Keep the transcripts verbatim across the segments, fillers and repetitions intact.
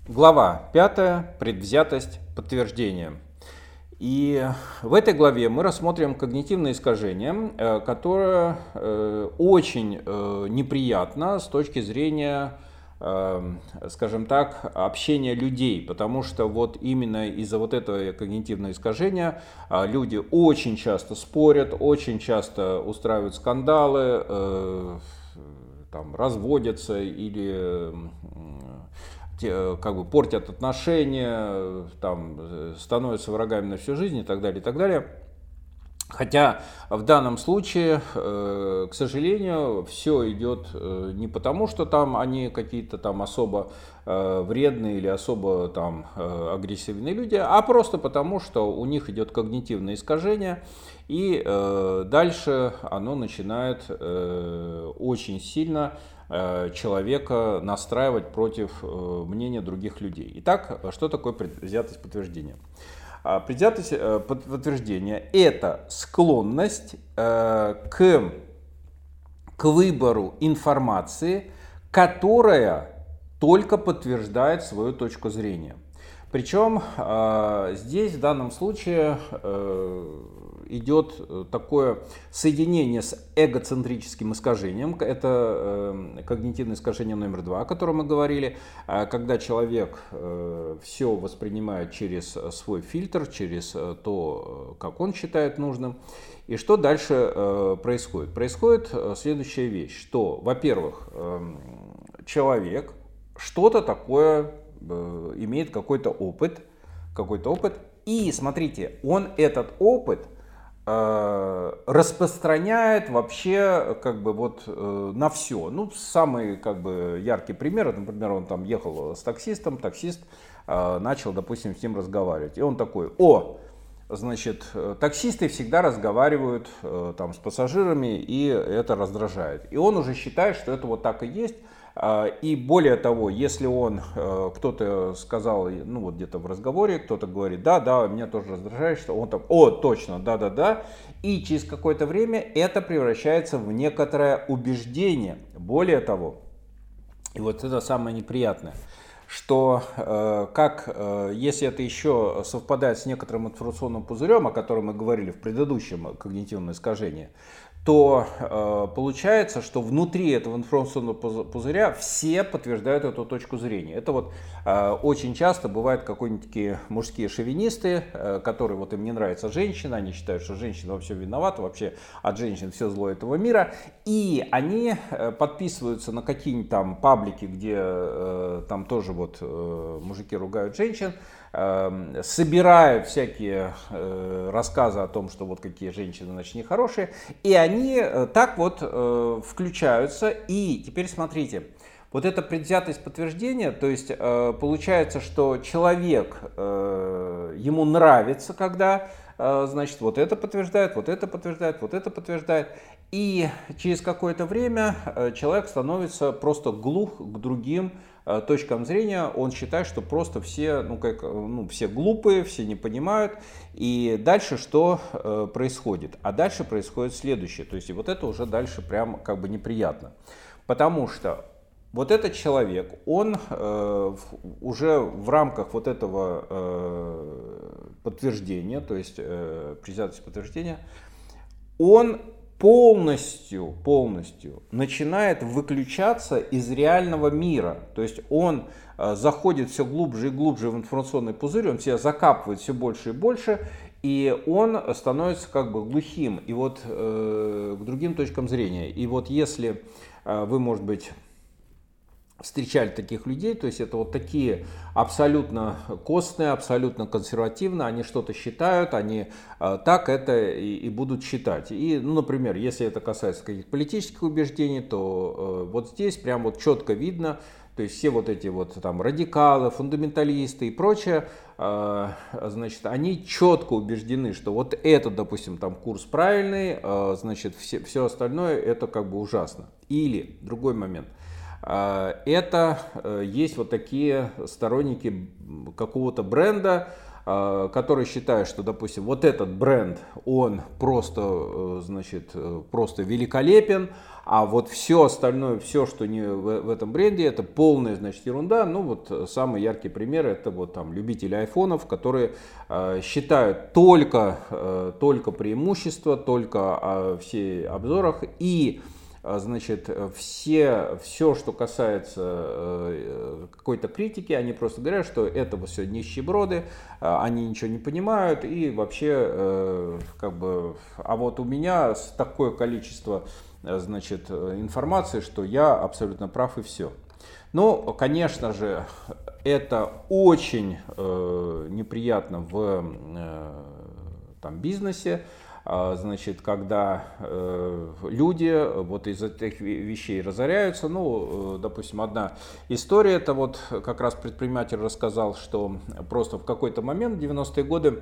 Глава пятая. Предвзятость подтверждения. И в этой главе мы рассмотрим когнитивное искажение, которое очень неприятно с точки зрения, скажем так, общения людей, потому что вот именно из-за вот этого когнитивного искажения люди очень часто спорят, очень часто устраивают скандалы, там, разводятся или как бы портят отношения, там, становятся врагами на всю жизнь и так далее, и так далее. Хотя в данном случае, к сожалению, все идет не потому, что там они какие-то там особо вредные или особо там агрессивные люди, а просто потому, что у них идет когнитивное искажение, и дальше оно начинает очень сильно человека настраивать против мнения других людей. Итак, что такое предвзятость подтверждения? Предвзятость подтверждения – это склонность к, к выбору информации, которая только подтверждает свою точку зрения. Причем здесь в данном случае идет такое соединение с эгоцентрическим искажением. Это когнитивное искажение номер два, о котором мы говорили, когда человек все воспринимает через свой фильтр, через то, как он считает нужным. И что дальше происходит? Происходит следующая вещь, что, во-первых, человек что-то такое имеет, какой-то опыт, какой-то опыт, и смотрите, он этот опыт распространяет вообще как бы вот на все. Ну, самый как бы яркий пример, например, он там ехал с таксистом, таксист начал, допустим, с ним разговаривать. И он такой: о, значит, таксисты всегда разговаривают там с пассажирами, и это раздражает. И он уже считает, что это вот так и есть. И более того, если он, кто-то сказал, ну вот где-то в разговоре, кто-то говорит: да, да, меня тоже раздражает, что он там: о, точно, да, да, да. И через какое-то время это превращается в некоторое убеждение. Более того, и вот это самое неприятное, что как, если это еще совпадает с некоторым информационным пузырем, о котором мы говорили в предыдущем когнитивном искажении, то э, получается, что внутри этого информационного пузыря все подтверждают эту точку зрения. Это вот э, очень часто бывают какие-нибудь такие мужские шовинисты, э, которые вот им не нравится женщина, они считают, что женщина во всем виновата, вообще от женщин все зло этого мира, и они э, подписываются на какие-нибудь там паблики, где э, там тоже вот э, мужики ругают женщин, собирают всякие э, рассказы о том, что вот какие женщины, значит, нехорошие, и они э, так вот э, включаются. И теперь смотрите, вот эта предвзятость подтверждения, то есть э, получается, что человек, э, ему нравится, когда, э, значит, вот это подтверждает, вот это подтверждает, вот это подтверждает, и через какое-то время э, человек становится просто глух к другим точкам зрения. Он считает, что просто все, ну, как, ну, все глупые, все не понимают. И дальше что э, происходит? А дальше происходит следующее. То есть и вот это уже дальше прям как бы неприятно. Потому что вот этот человек, он э, уже в рамках вот этого э, подтверждения, то есть э, предвзятости подтверждения, он полностью, полностью начинает выключаться из реального мира. То есть он э, заходит все глубже и глубже в информационный пузырь, он себя закапывает все больше и больше, и он становится как бы глухим и вот, э, к другим точкам зрения. И вот если э, вы, может быть, встречали таких людей, то есть это вот такие абсолютно костные, абсолютно консервативно, они что-то считают, они э, так это и, и будут считать. И, ну, например, если это касается каких-то политических убеждений, то э, вот здесь прям вот четко видно, то есть все вот эти вот там радикалы, фундаменталисты и прочее, э, значит, они четко убеждены, что вот этот, допустим, там курс правильный, э, значит, все, все остальное это как бы ужасно. Или другой момент. Это есть вот такие сторонники какого-то бренда, который считает, что, допустим, вот этот бренд, он просто, значит, просто великолепен, а вот все остальное, все, что не в, в этом бренде, это полная, значит, ерунда. Ну вот самый яркий пример — это вот там любители айфонов, которые э, считают только, э, только преимущества, только о всей обзорах и значит, все, все, что касается э, какой-то критики, они просто говорят, что это все нищеброды, э, они ничего не понимают и вообще, э, как бы, а вот у меня такое количество, э, значит, информации, что я абсолютно прав и все. Ну, конечно же, это очень э, неприятно в э, там, бизнесе. Значит, когда э, люди вот из этих вещей разоряются. Ну, допустим, одна история, это вот как раз предприниматель рассказал, что просто в какой-то момент, в девяностые годы,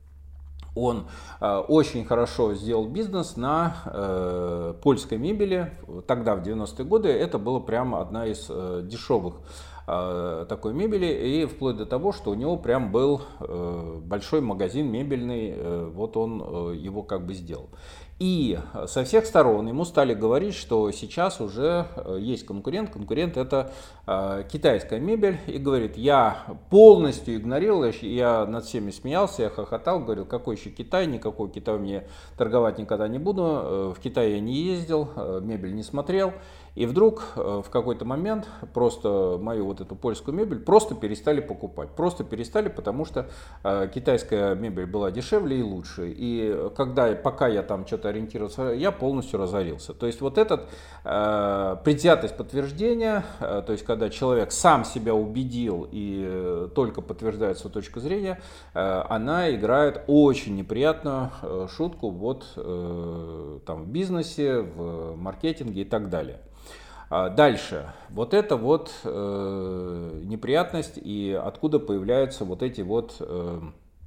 он э, очень хорошо сделал бизнес на э, польской мебели. Тогда, в девяностые годы, это была прямо одна из э, дешевых такой мебели, и вплоть до того, что у него прям был большой магазин мебельный, вот он его как бы сделал. И со всех сторон ему стали говорить, что сейчас уже есть конкурент. Конкурент — это китайская мебель. И говорит, я полностью игнорировал, я над всеми смеялся, я хохотал, говорил, какой еще Китай, никакой Китай мне торговать никогда не буду. В Китай я не ездил, мебель не смотрел. И вдруг в какой-то момент просто мою вот эту польскую мебель просто перестали покупать. Просто перестали, потому что китайская мебель была дешевле и лучше. И когда, пока я там что-то ориентировался, я полностью разорился. То есть вот этот э, предвзятость подтверждения, э, то есть когда человек сам себя убедил и э, только подтверждает свою точку зрения, э, она играет очень неприятную э, шутку вот, э, там, в бизнесе, в маркетинге и так далее. Дальше. Вот это вот э, неприятность, и откуда появляются вот эти вот э,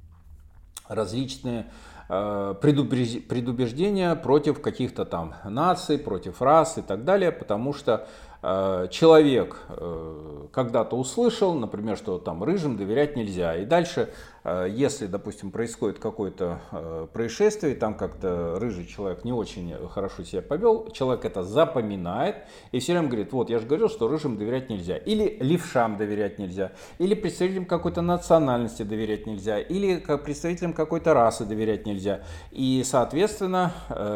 различные э, предубеждения против каких-то там наций, против рас и так далее, потому что э, человек э, когда-то услышал, например, что там рыжим доверять нельзя, и дальше, э, если, допустим, происходит какое-то э, происшествие, там как-то рыжий человек не очень хорошо себя повел, человек это запоминает и все время говорит, вот я же говорил, что рыжим доверять нельзя, или левшам доверять нельзя, или представителям какой-то национальности доверять нельзя, или представителям какой-то расы доверять нельзя, и соответственно,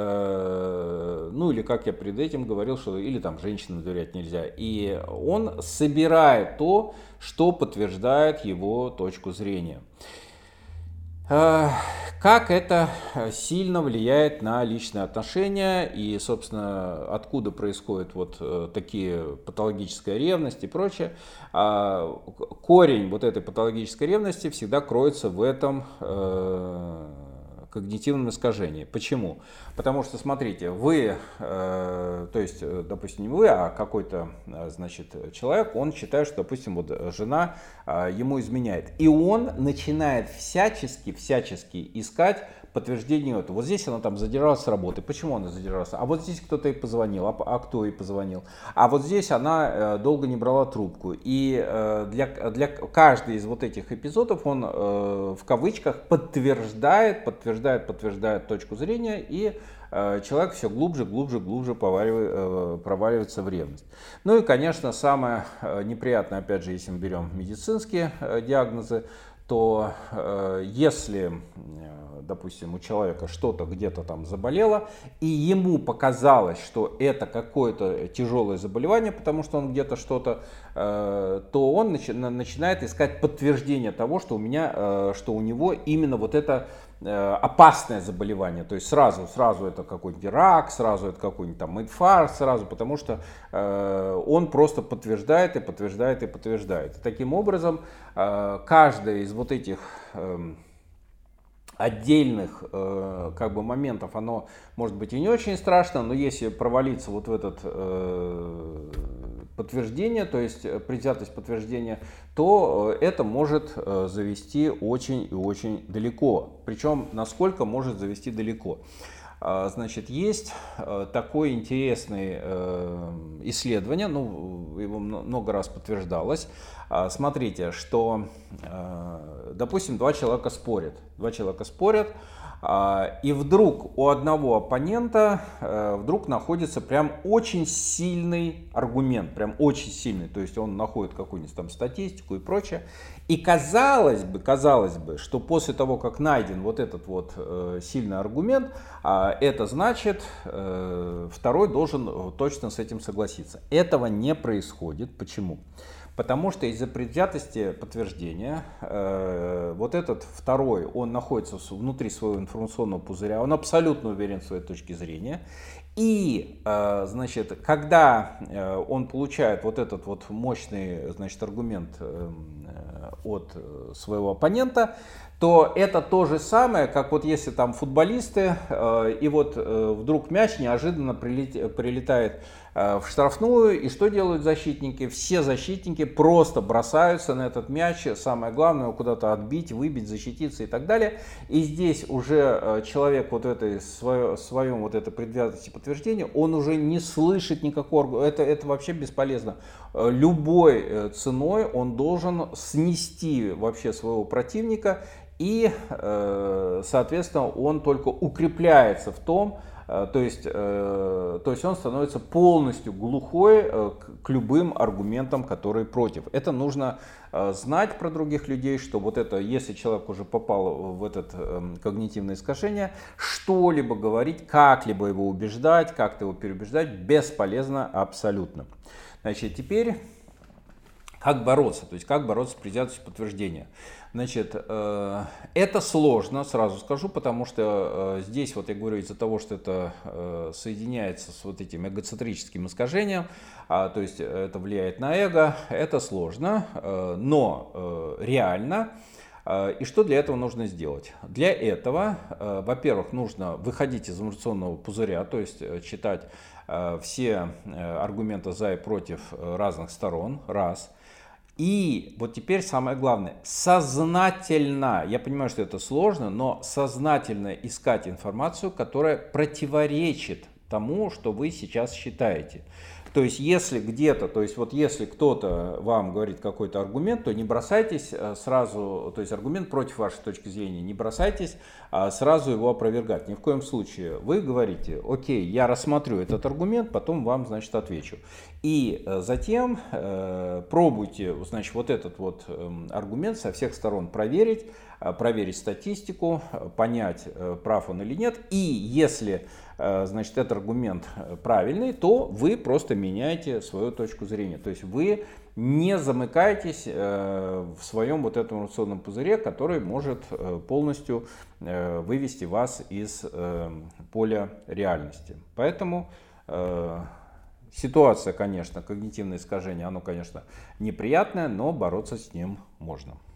э, ну или как я перед этим говорил, что или там женщинам доверять нельзя, и он собирает то, что подтверждает его точку зрения. Как это сильно влияет на личные отношения и, собственно, откуда происходит вот такие патологическая ревность и прочее. Корень вот этой патологической ревности всегда кроется в этом когнитивном искажении. Почему? Потому что, смотрите, вы, э, то есть, допустим, не вы, а какой-то, значит, человек, он считает, что, допустим, вот жена э, ему изменяет. И он начинает всячески, всячески искать подтверждение этого. Вот здесь она там задержалась с работы. Почему она задержалась? А вот здесь кто-то ей позвонил. А, а кто ей позвонил? А вот здесь она э, долго не брала трубку. И э, для, для каждой из вот этих эпизодов он э, в кавычках подтверждает, подтверждает, подтверждает точку зрения, и э, человек все глубже, глубже, глубже э, проваливается в ревность. Ну и, конечно, самое неприятное, опять же, если мы берем медицинские э, диагнозы, то э, если, э, допустим, у человека что-то где-то там заболело, и ему показалось, что это какое-то тяжелое заболевание, потому что он где-то что-то, э, то он начи- начинает искать подтверждение того, что у меня, э, что у него именно вот это э, опасное заболевание. То есть сразу, сразу это какой-нибудь рак, сразу это какой-нибудь там инфаркт, сразу, потому что э, он просто подтверждает и подтверждает и подтверждает. И таким образом, э, каждая из вот этих э, отдельных э, как бы моментов, оно может быть и не очень страшно, но если провалиться вот в этот э, подтверждение, то есть предвзятость подтверждения, то это может э, завести очень и очень далеко. Причем насколько может завести далеко. Значит, есть такое интересное исследование, ну, его много раз подтверждалось. Смотрите, что, допустим, два человека спорят, два человека спорят, и вдруг у одного оппонента вдруг находится прям очень сильный аргумент, прям очень сильный, то есть он находит какую-нибудь там статистику и прочее. И казалось бы, казалось бы, что после того, как найден вот этот вот сильный аргумент, это значит, второй должен точно с этим согласиться. Этого не происходит. Почему? Потому что из-за предвзятости подтверждения э, вот этот второй, он находится внутри своего информационного пузыря, он абсолютно уверен в своей точке зрения. И, э, значит, когда э, он получает вот этот вот мощный, значит, аргумент э, от своего оппонента, то это то же самое, как вот если там футболисты, э, и вот э, вдруг мяч неожиданно прилет, прилетает э, в штрафную, и что делают защитники? Все защитники просто бросаются на этот мяч, самое главное его куда-то отбить, выбить, защититься и так далее. И здесь уже э, человек вот в этой свое, своем вот этой предвзятости подтверждения, он уже не слышит никакого, это, это вообще бесполезно. Любой ценой он должен снести вообще своего противника, и, соответственно, он только укрепляется в том, то есть, то есть он становится полностью глухой к любым аргументам, которые против. Это нужно знать про других людей, что вот это, если человек уже попал в это когнитивное искажение, что-либо говорить, как-либо его убеждать, как-то его переубеждать, бесполезно абсолютно. Значит, теперь как бороться, то есть как бороться с предвзятостью подтверждения. Значит, э, это сложно, сразу скажу, потому что э, здесь, вот я говорю, из-за того, что это э, соединяется с вот этим эгоцентрическим искажением, а, то есть это влияет на эго, это сложно, э, но э, реально. Э, и что для этого нужно сделать? Для этого, э, во-первых, нужно выходить из информационного пузыря, то есть э, читать э, все э, аргументы за и против э, разных сторон, раз. И вот теперь самое главное, сознательно, я понимаю, что это сложно, но сознательно искать информацию, которая противоречит тому, что вы сейчас считаете. То есть, если где-то, то есть, вот если кто-то вам говорит какой-то аргумент, то не бросайтесь сразу, то есть, аргумент против вашей точки зрения, не бросайтесь сразу его опровергать. Ни в коем случае. Вы говорите, окей, я рассмотрю этот аргумент, потом вам, значит, отвечу. И затем э, пробуйте, значит, вот этот вот э, аргумент со всех сторон проверить, э, проверить статистику, э, понять, э, прав он или нет. И если, э, значит, этот аргумент правильный, то вы просто меняете свою точку зрения. То есть вы не замыкаетесь э, в своем вот этом информационном пузыре, который может э, полностью э, вывести вас из э, поля реальности. Поэтому э, ситуация, конечно, когнитивное искажение, оно, конечно, неприятное, но бороться с ним можно.